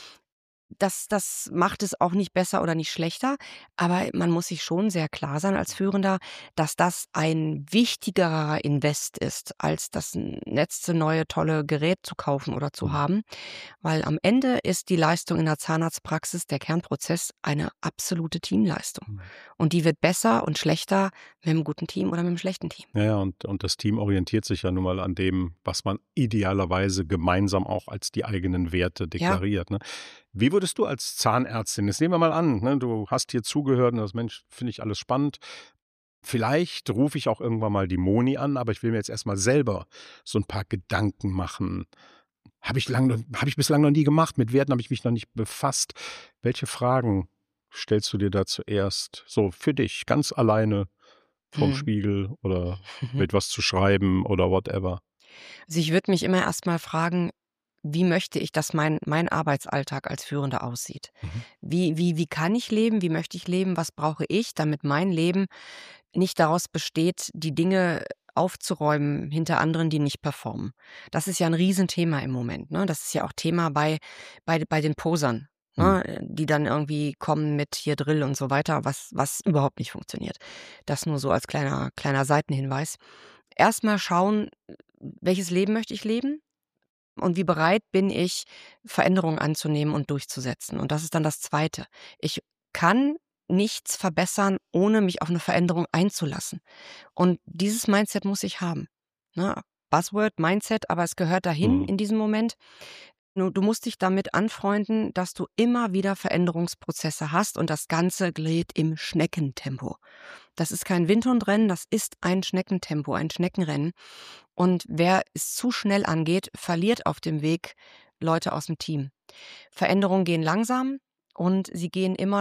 Das macht es auch nicht besser oder nicht schlechter, aber man muss sich schon sehr klar sein als Führender, dass das ein wichtigerer Invest ist, als das letzte neue tolle Gerät zu kaufen oder zu Mhm. haben, weil am Ende ist die Leistung in der Zahnarztpraxis, der Kernprozess, eine absolute Teamleistung. Mhm. Und die wird besser und schlechter mit einem guten Team oder mit einem schlechten Team. Ja, und das Team orientiert sich ja nun mal an dem, was man idealerweise gemeinsam auch als die eigenen Werte deklariert. Ne? Wie würdest du als Zahnärztin, jetzt nehmen wir mal an, ne, du hast hier zugehört und das Mensch, finde ich alles spannend. Vielleicht rufe ich auch irgendwann mal die Moni an, aber ich will mir jetzt erstmal selber so ein paar Gedanken machen. Habe ich bislang noch nie gemacht, mit Werten habe ich mich noch nicht befasst. Welche Fragen stellst du dir da zuerst? So für dich, ganz alleine vorm Mhm. Spiegel oder mit was zu schreiben oder whatever. Also ich würde mich immer erst mal fragen, wie möchte ich, dass mein Arbeitsalltag als Führender aussieht? Mhm. Wie kann ich leben? Wie möchte ich leben? Was brauche ich, damit mein Leben nicht daraus besteht, die Dinge aufzuräumen hinter anderen, die nicht performen? Das ist ja ein Riesenthema im Moment. Ne? Das ist ja auch Thema bei den Posern. Ne? Die dann irgendwie kommen mit hier Drill und so weiter, was überhaupt nicht funktioniert. Das nur so als kleiner Seitenhinweis. Erstmal schauen, welches Leben möchte ich leben? Und wie bereit bin ich, Veränderungen anzunehmen und durchzusetzen? Und das ist dann das Zweite. Ich kann nichts verbessern, ohne mich auf eine Veränderung einzulassen. Und dieses Mindset muss ich haben. Ne? Buzzword, Mindset, aber es gehört dahin Mhm. in diesem Moment. Nur du musst dich damit anfreunden, dass du immer wieder Veränderungsprozesse hast und das Ganze geht im Schneckentempo. Das ist kein Windhundrennen, das ist ein Schneckentempo, ein Schneckenrennen. Und wer es zu schnell angeht, verliert auf dem Weg Leute aus dem Team. Veränderungen gehen langsam und sie gehen immer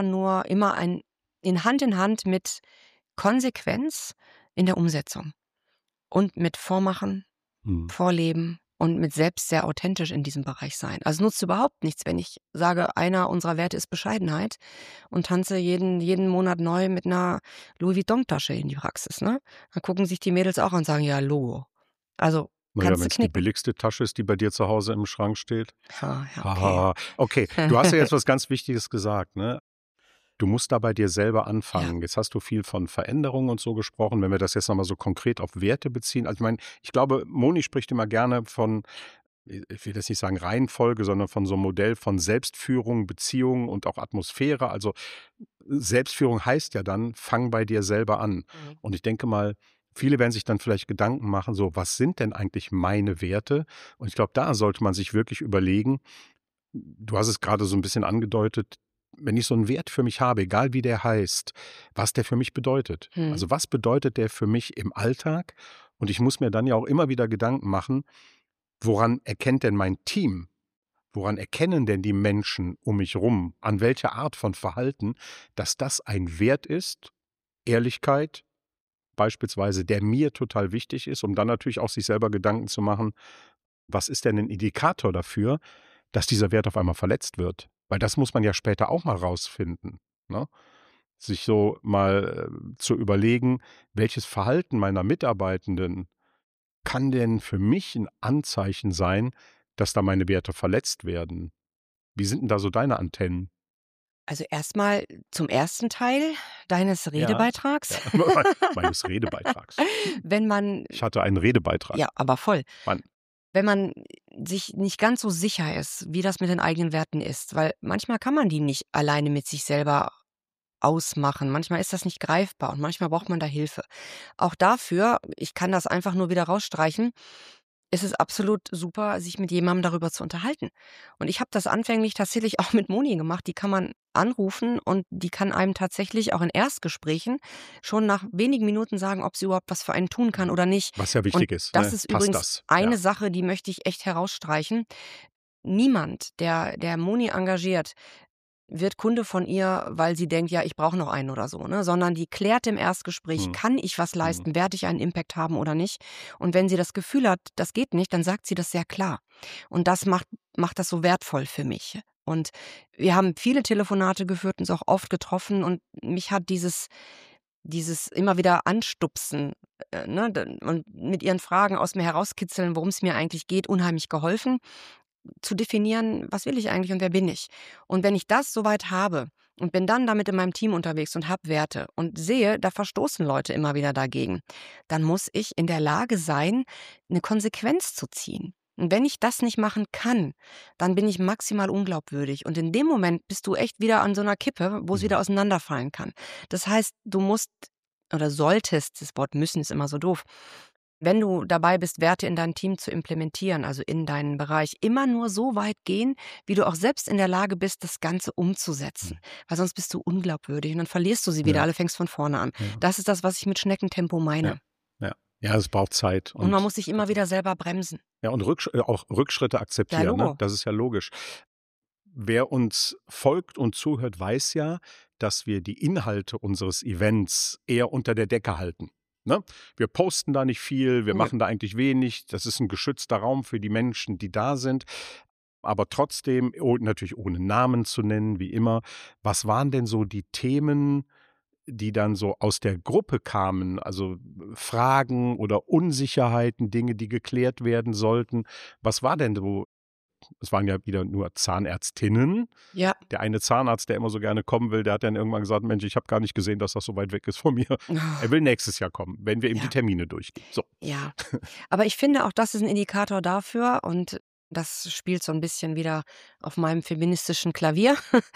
in Hand mit Konsequenz in der Umsetzung und mit Vormachen, Mhm. Vorleben und mit selbst sehr authentisch in diesem Bereich sein. Also nutzt überhaupt nichts, wenn ich sage, einer unserer Werte ist Bescheidenheit und tanze jeden Monat neu mit einer Louis Vuitton-Tasche in die Praxis. Ne? Dann gucken sich die Mädels auch an und sagen, ja, Logo. Also Naja, kannst wenn du es die knicken. billigste Tasche ist, die bei dir zu Hause im Schrank steht. Ja, okay. Haha. Okay, du hast ja jetzt was ganz Wichtiges gesagt, ne? Du musst da bei dir selber anfangen. Jetzt hast du viel von Veränderungen und so gesprochen. Wenn wir das jetzt nochmal so konkret auf Werte beziehen. Also ich meine, ich glaube, Moni spricht immer gerne von, ich will das nicht sagen Reihenfolge, sondern von so einem Modell von Selbstführung, Beziehung und auch Atmosphäre. Also Selbstführung heißt ja dann, fang bei dir selber an. Mhm. Und ich denke mal, viele werden sich dann vielleicht Gedanken machen, so, was sind denn eigentlich meine Werte? Und ich glaube, da sollte man sich wirklich überlegen, du hast es gerade so ein bisschen angedeutet, wenn ich so einen Wert für mich habe, egal wie der heißt, was der für mich bedeutet. Mhm. Also was bedeutet der für mich im Alltag? Und ich muss mir dann ja auch immer wieder Gedanken machen, woran erkennt denn mein Team? Woran erkennen denn die Menschen um mich rum, an welcher Art von Verhalten, dass das ein Wert ist, Ehrlichkeit beispielsweise, der mir total wichtig ist, um dann natürlich auch sich selber Gedanken zu machen, was ist denn ein Indikator dafür, dass dieser Wert auf einmal verletzt wird? Weil das muss man ja später auch mal rausfinden. Ne? sich so mal zu überlegen, welches Verhalten meiner Mitarbeitenden kann denn für mich ein Anzeichen sein, dass da meine Werte verletzt werden? Wie sind denn da so deine Antennen? Also erstmal zum ersten Teil deines Ja, Redebeitrags. meines Redebeitrags. Wenn man, Ich hatte einen Redebeitrag. ja, aber voll. Mann. Wenn man sich nicht ganz so sicher ist, wie das mit den eigenen Werten ist, weil manchmal kann man die nicht alleine mit sich selber ausmachen. Manchmal ist das nicht greifbar und manchmal braucht man da Hilfe. Auch dafür, ich kann das einfach nur wieder rausstreichen, ist es absolut super, sich mit jemandem darüber zu unterhalten. Und ich habe das anfänglich tatsächlich auch mit Moni gemacht. Die kann man anrufen und die kann einem tatsächlich auch in Erstgesprächen schon nach wenigen Minuten sagen, ob sie überhaupt was für einen tun kann oder nicht. Was ja Und wichtig ist, das ne? ist Passt übrigens das? eine Ja. Sache, die möchte ich echt herausstreichen. Niemand, der Moni engagiert, wird Kunde von ihr, weil sie denkt, ja, ich brauche noch einen oder so, ne? Sondern die klärt im Erstgespräch, Hm. kann ich was Hm. leisten, werde ich einen Impact haben oder nicht? Und wenn sie das Gefühl hat, das geht nicht, dann sagt sie das sehr klar. Und das macht das so wertvoll für mich. Und wir haben viele Telefonate geführt, uns auch oft getroffen und mich hat dieses immer wieder anstupsen, ne, und mit ihren Fragen aus mir herauskitzeln, worum es mir eigentlich geht, unheimlich geholfen, zu definieren, was will ich eigentlich und wer bin ich? Und wenn ich das soweit habe und bin dann damit in meinem Team unterwegs und habe Werte und sehe, da verstoßen Leute immer wieder dagegen, dann muss ich in der Lage sein, eine Konsequenz zu ziehen. Und wenn ich das nicht machen kann, dann bin ich maximal unglaubwürdig. Und in dem Moment bist du echt wieder an so einer Kippe, wo es wieder auseinanderfallen kann. Das heißt, du musst oder solltest, das Wort müssen ist immer so doof, wenn du dabei bist, Werte in dein Team zu implementieren, also in deinen Bereich, immer nur so weit gehen, wie du auch selbst in der Lage bist, das Ganze umzusetzen. Weil sonst bist du unglaubwürdig und dann verlierst du sie wieder, Ja. alle fängst von vorne an. Ja. Das ist das, was ich mit Schneckentempo meine. Ja. Ja, es braucht Zeit. Und man muss sich immer wieder selber bremsen. Ja, und auch Rückschritte Ja, akzeptieren, ne? Logo. Das ist ja logisch. Wer uns folgt und zuhört, weiß ja, dass wir die Inhalte unseres Events eher unter der Decke halten. Ne? Wir posten da nicht viel, wir Nö. machen da eigentlich wenig. Das ist ein geschützter Raum für die Menschen, die da sind. Aber trotzdem, natürlich ohne Namen zu nennen, wie immer, was waren denn so die Themen, die dann so aus der Gruppe kamen? Also Fragen oder Unsicherheiten, Dinge, die geklärt werden sollten. Was war denn so? Es waren ja wieder nur Zahnärztinnen. Ja. Der eine Zahnarzt, der immer so gerne kommen will, der hat dann irgendwann gesagt, Mensch, ich habe gar nicht gesehen, dass das so weit weg ist von mir. Er will nächstes Jahr kommen, wenn wir ihm die Ja. Termine durchgehen. So. Ja. Aber ich finde, auch das ist ein Indikator dafür und das spielt so ein bisschen wieder auf meinem feministischen Klavier.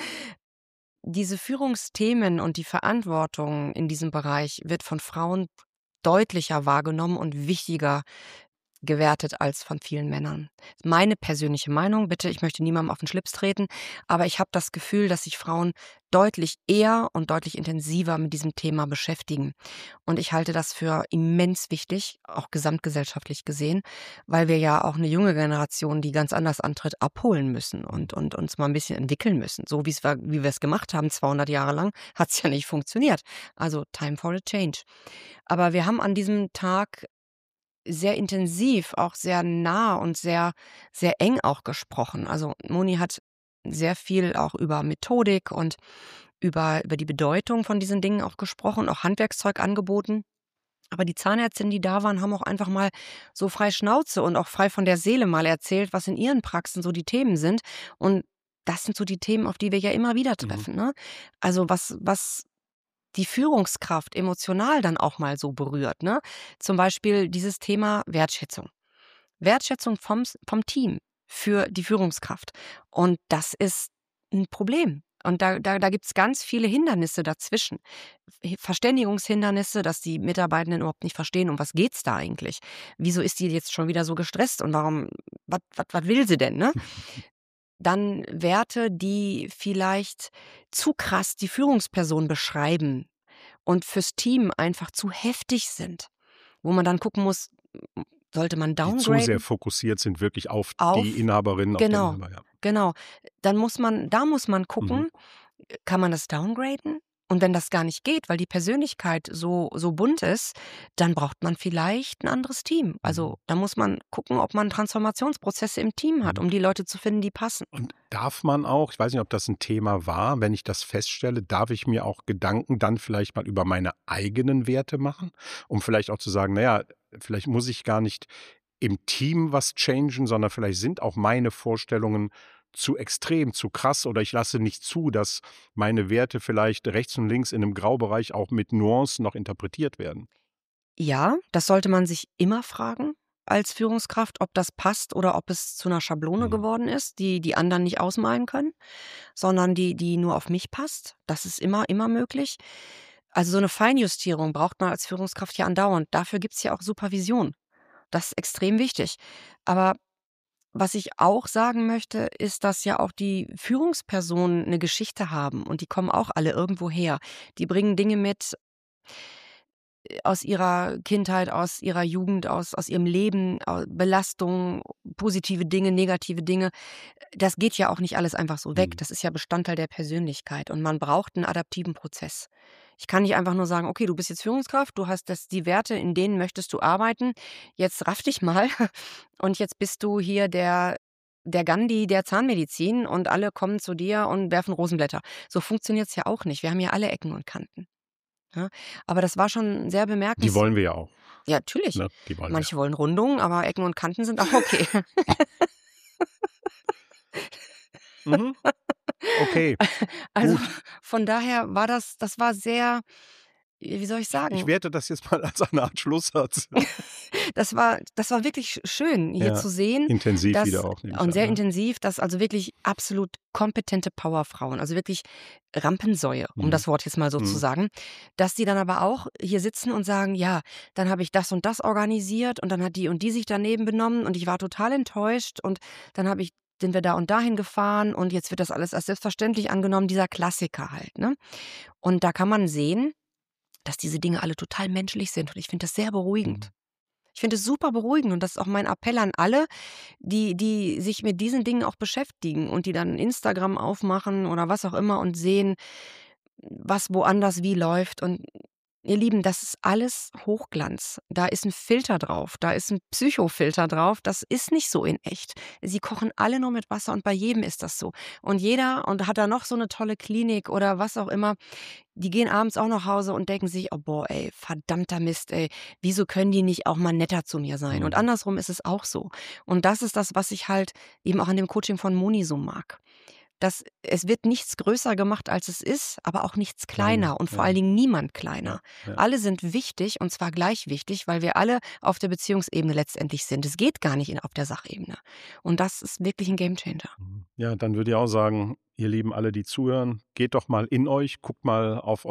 Diese Führungsthemen und die Verantwortung in diesem Bereich wird von Frauen deutlicher wahrgenommen und wichtiger gewertet als von vielen Männern. Meine persönliche Meinung, bitte, ich möchte niemandem auf den Schlips treten, aber ich habe das Gefühl, dass sich Frauen deutlich eher und deutlich intensiver mit diesem Thema beschäftigen. Und ich halte das für immens wichtig, auch gesamtgesellschaftlich gesehen, weil wir ja auch eine junge Generation, die ganz anders antritt, abholen müssen und uns mal ein bisschen entwickeln müssen. So wie wir es gemacht haben, 200 Jahre lang, hat es ja nicht funktioniert. Also time for a change. Aber wir haben an diesem Tag sehr intensiv, auch sehr nah und sehr, sehr eng auch gesprochen. Also Moni hat sehr viel auch über Methodik und über die Bedeutung von diesen Dingen auch gesprochen, auch Handwerkszeug angeboten. Aber die Zahnärztinnen, die da waren, haben auch einfach mal so frei Schnauze und auch frei von der Seele mal erzählt, was in ihren Praxen so die Themen sind. Und das sind so die Themen, auf die wir ja immer wieder treffen. Ne? Also was die Führungskraft emotional dann auch mal so berührt. Ne? Zum Beispiel dieses Thema Wertschätzung. Wertschätzung vom Team für die Führungskraft. Und das ist ein Problem. Und da gibt es ganz viele Hindernisse dazwischen. Verständigungshindernisse, dass die Mitarbeitenden überhaupt nicht verstehen, um was geht's da eigentlich? Wieso ist die jetzt schon wieder so gestresst und warum, was will sie denn, ne? Dann Werte, die vielleicht zu krass die Führungsperson beschreiben und fürs Team einfach zu heftig sind, wo man dann gucken muss, sollte man Die zu sehr downgraden? fokussiert sind wirklich auf Auf, die Inhaberin, auf den genau, Inhaber. Ja. genau. Da muss man gucken, kann man das downgraden Und wenn das gar nicht geht, weil die Persönlichkeit so bunt ist, dann braucht man vielleicht ein anderes Team. Also da muss man gucken, ob man Transformationsprozesse im Team hat, um die Leute zu finden, die passen. Und darf man auch, ich weiß nicht, ob das ein Thema war, wenn ich das feststelle, darf ich mir auch Gedanken dann vielleicht mal über meine eigenen Werte machen, um vielleicht auch zu sagen, naja, vielleicht muss ich gar nicht im Team was changen, sondern vielleicht sind auch meine Vorstellungen zu extrem, zu krass, oder ich lasse nicht zu, dass meine Werte vielleicht rechts und links in einem Graubereich auch mit Nuancen noch interpretiert werden. Ja, das sollte man sich immer fragen als Führungskraft, ob das passt oder ob es zu einer Schablone geworden ist, die die anderen nicht ausmalen können, sondern die nur auf mich passt. Das ist immer möglich. Also so eine Feinjustierung braucht man als Führungskraft ja andauernd. Dafür gibt es ja auch Supervision. Das ist extrem wichtig. Aber was ich auch sagen möchte, ist, dass ja auch die Führungspersonen eine Geschichte haben und die kommen auch alle irgendwo her. Die bringen Dinge mit aus ihrer Kindheit, aus ihrer Jugend, aus ihrem Leben, Belastungen, positive Dinge, negative Dinge. Das geht ja auch nicht alles einfach so weg. Das ist ja Bestandteil der Persönlichkeit und man braucht einen adaptiven Prozess. Ich kann nicht einfach nur sagen, okay, du bist jetzt Führungskraft, du hast die Werte, in denen möchtest du arbeiten, jetzt raff dich mal und jetzt bist du hier der Gandhi der Zahnmedizin und alle kommen zu dir und werfen Rosenblätter. So funktioniert es ja auch nicht. Wir haben ja alle Ecken und Kanten. Ja, aber das war schon sehr Die bemerkenswert. wollen wir ja auch. Ja, natürlich. Ne? Die wollen Manche wollen Rundungen, aber Ecken und Kanten sind auch okay. wir. Mhm. Okay, Also gut. von daher war das war sehr, wie soll ich Ich sagen, werte das jetzt mal als eine Art Schlusssatz. das war wirklich schön, hier Ja, zu sehen, intensiv dass wieder auch, nehme ich und an. sehr Ne? intensiv, dass also wirklich absolut kompetente Powerfrauen, also wirklich Rampensäue, um das Wort jetzt mal so zu sagen, dass die dann aber auch hier sitzen und sagen, ja, dann habe ich das und das organisiert und dann hat die und die sich daneben benommen und ich war total enttäuscht und dann sind wir da und dahin gefahren und jetzt wird das alles als selbstverständlich angenommen, dieser Klassiker halt, ne? Und da kann man sehen, dass diese Dinge alle total menschlich sind und ich finde das sehr beruhigend. Ich finde es super beruhigend und das ist auch mein Appell an alle, die sich mit diesen Dingen auch beschäftigen und die dann Instagram aufmachen oder was auch immer und sehen, was woanders wie läuft. Und ihr Lieben, das ist alles Hochglanz. Da ist ein Filter drauf, da ist ein Psychofilter drauf. Das ist nicht so in echt. Sie kochen alle nur mit Wasser und bei jedem ist das so. Und jeder und hat da noch so eine tolle Klinik oder was auch immer. Die gehen abends auch nach Hause und denken sich, oh boah, ey, verdammter Mist, ey, wieso können die nicht auch mal netter zu mir sein? Und andersrum ist es auch so. Und das ist das, was ich halt eben auch an dem Coaching von Moni so mag. Es wird nichts größer gemacht, als es ist, aber auch nichts kleiner und vor allen Dingen niemand kleiner. Ja. Alle sind wichtig und zwar gleich wichtig, weil wir alle auf der Beziehungsebene letztendlich sind. Es geht gar nicht auf der Sachebene. Und das ist wirklich ein Gamechanger. Ja, dann würde ich auch sagen, ihr Lieben alle, die zuhören, geht doch mal in euch, guckt mal auf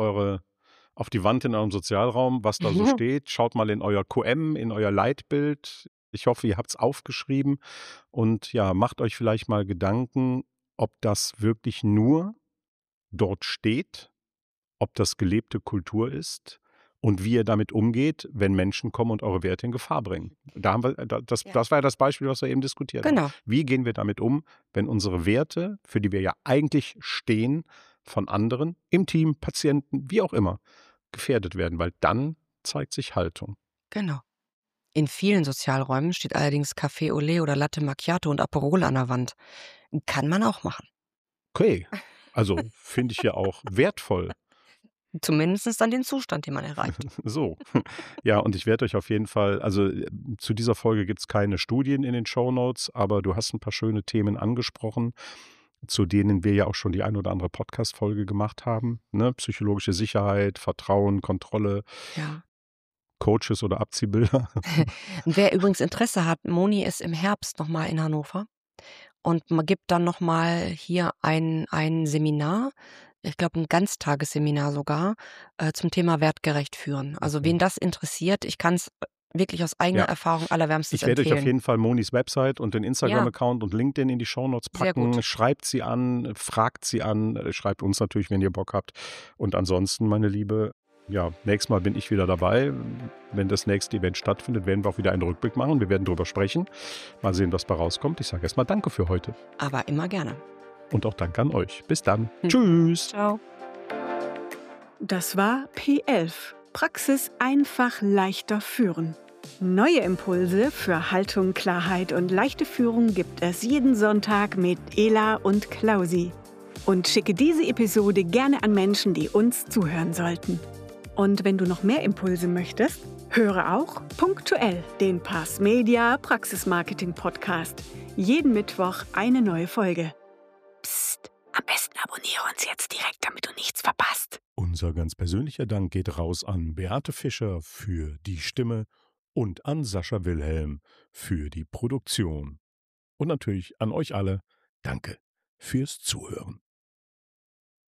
die Wand in eurem Sozialraum, was da so steht. Schaut mal in euer QM, in euer Leitbild. Ich hoffe, ihr habt es aufgeschrieben und ja, macht euch vielleicht mal Gedanken, ob das wirklich nur dort steht, ob das gelebte Kultur ist und wie ihr damit umgeht, wenn Menschen kommen und eure Werte in Gefahr bringen. Das war ja das Beispiel, was wir eben diskutiert haben. Genau. Wie gehen wir damit um, wenn unsere Werte, für die wir ja eigentlich stehen, von anderen, im Team, Patienten, wie auch immer, gefährdet werden, weil dann zeigt sich Haltung. Genau. In vielen Sozialräumen steht allerdings Café au lait oder Latte Macchiato und Aperol an der Wand. Kann man auch machen. Okay, also finde ich ja auch wertvoll. Zumindest dann den Zustand, den man erreicht. So, ja, und ich werde euch auf jeden Fall, also zu dieser Folge gibt es keine Studien in den Shownotes, aber du hast ein paar schöne Themen angesprochen, zu denen wir ja auch schon die ein oder andere Podcast-Folge gemacht haben. Ne? Psychologische Sicherheit, Vertrauen, Kontrolle, Ja. Coaches oder Abziehbilder. Wer übrigens Interesse hat, Moni ist im Herbst nochmal in Hannover und man gibt dann nochmal hier ein Seminar, ich glaube ein Ganztagesseminar sogar, zum Thema wertgerecht führen. Also wen das interessiert, ich kann es wirklich aus eigener Erfahrung allerwärmstens Ich werde euch empfehlen. auf jeden Fall Monis Website und den Instagram-Account und LinkedIn in die Shownotes Sehr packen. gut. Schreibt sie an, fragt sie an, schreibt uns natürlich, wenn ihr Bock habt. Und ansonsten, meine Liebe, ja, nächstes Mal bin ich wieder dabei. Wenn das nächste Event stattfindet, werden wir auch wieder einen Rückblick machen. Wir werden drüber sprechen. Mal sehen, was bei rauskommt. Ich sage erstmal Danke für heute. Aber immer gerne. Und auch Danke an euch. Bis dann. Tschüss. Ciao. Das war P11. Praxis einfach leichter führen. Neue Impulse für Haltung, Klarheit und leichte Führung gibt es jeden Sonntag mit Ela und Klausi. Und schicke diese Episode gerne an Menschen, die uns zuhören sollten. Und wenn du noch mehr Impulse möchtest, höre auch punktuell den Pass Media Praxismarketing Podcast. Jeden Mittwoch eine neue Folge. Psst, am besten abonniere uns jetzt direkt, damit du nichts verpasst. Unser ganz persönlicher Dank geht raus an Beate Fischer für die Stimme und an Sascha Wilhelm für die Produktion. Und natürlich an euch alle. Danke fürs Zuhören.